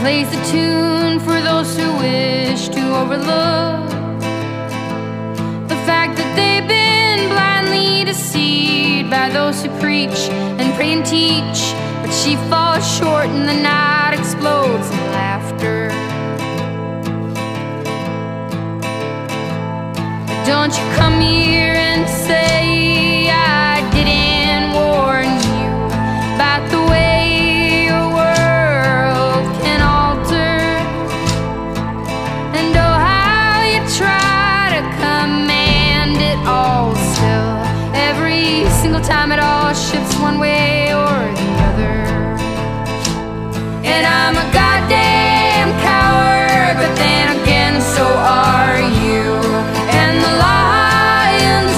plays the tune for those who wish to overlook the fact that they've been blindly deceived by those who preach and pray and teach. But she falls short and the night explodes in laughter. Don't you come here and say I didn't warn you about the way your world can alter, and oh how you try to command it all. Still, every single time it all shifts one way or the other. And I'm a goddamn coward, but then again so are you. And the lions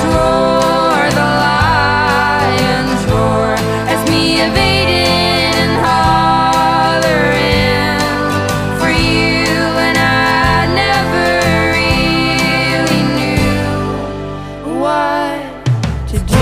roar as me evading and hollering for you. And I never really knew what to do.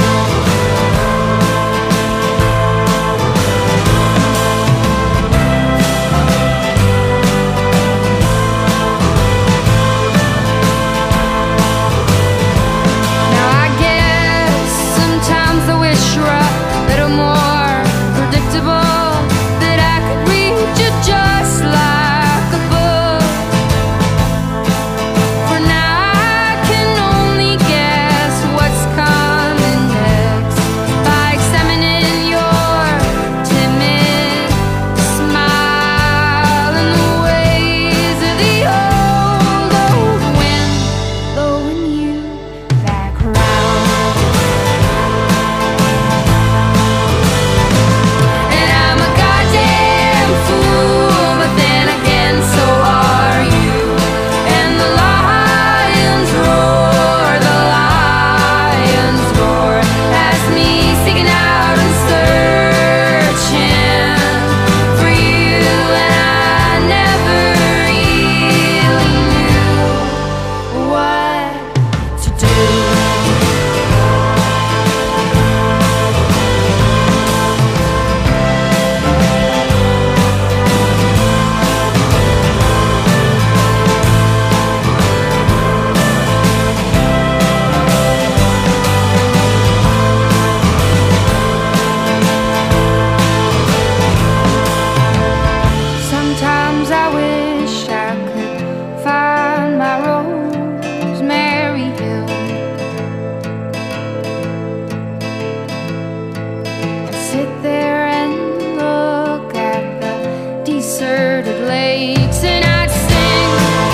Sit there and look at the deserted lakes, and I'd sing.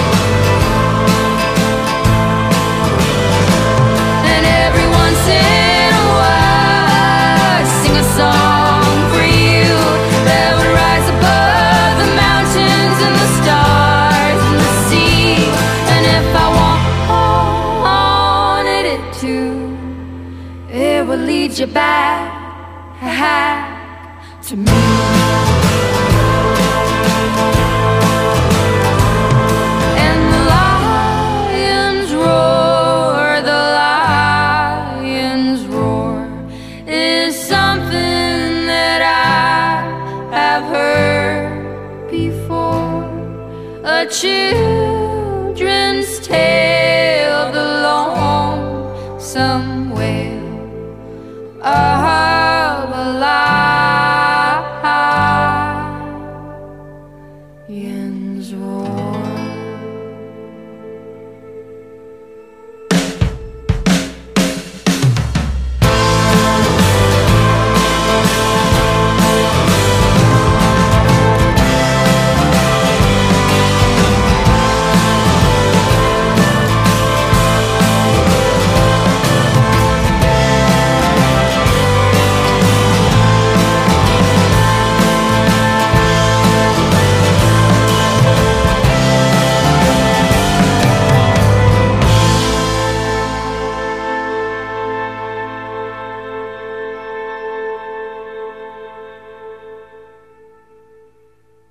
And every once in a while I'd sing a song for you that would rise above the mountains and the stars and the sea. And if I wanted it to, it would lead you back to me. And the lions roar is something that I have heard before. A children's tale, the lonesome wail.